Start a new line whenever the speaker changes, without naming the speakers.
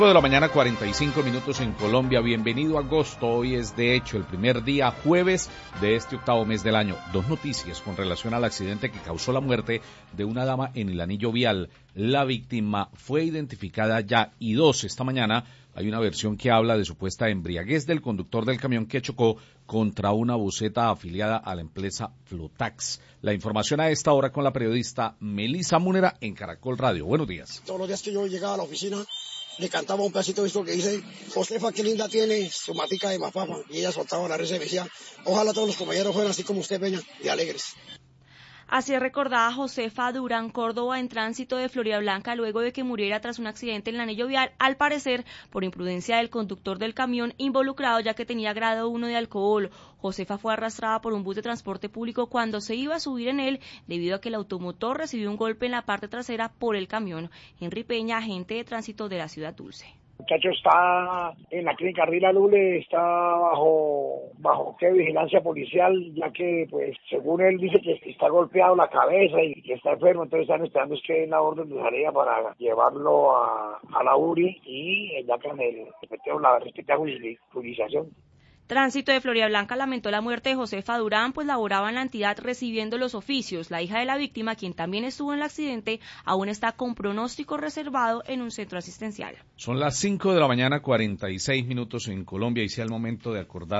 De la mañana, 45 minutos en Colombia. Bienvenido a agosto. Hoy es de hecho el primer día jueves de este octavo mes del año. Dos noticias con relación al accidente que causó la muerte de una dama en el anillo vial. La víctima fue identificada ya y esta mañana hay una versión que habla de supuesta embriaguez del conductor del camión que chocó contra una buseta afiliada a la empresa Flotax. La información a esta hora con la periodista Melissa Múnera en Caracol Radio. Buenos días.
Todos los días que yo llegaba a la oficina le cantaba un pedacito de esto que dice: Josefa, qué linda tiene su matica de mafafa. Y ella soltaba la risa y decía: ojalá todos los compañeros fueran así como usted, Peña, de alegres.
Así recordaba Josefa Durán Córdoba en tránsito de Floridablanca luego de que muriera tras un accidente en el anillo vial, al parecer por imprudencia del conductor del camión involucrado, ya que tenía grado 1 de alcohol. Josefa fue arrastrada por un bus de transporte público cuando se iba a subir en él debido a que el automotor recibió un golpe en la parte trasera por el camión. Henry Peña, agente de tránsito de la Ciudad Dulce.
El muchacho está en la clínica Rila Lule, está bajo vigilancia policial, ya que pues según él dice que está golpeado la cabeza y que está enfermo, entonces están esperando es que den la orden de salida para llevarlo a la URI y ya con la respectiva judicialización.
Tránsito de Floridablanca lamentó la muerte de Josefa Durán, pues laboraba en la entidad recibiendo los oficios. La hija de la víctima, quien también estuvo en el accidente, aún está con pronóstico reservado en un centro asistencial.
Son las 5 de la mañana, 46 minutos en Colombia, y sea el momento de acordar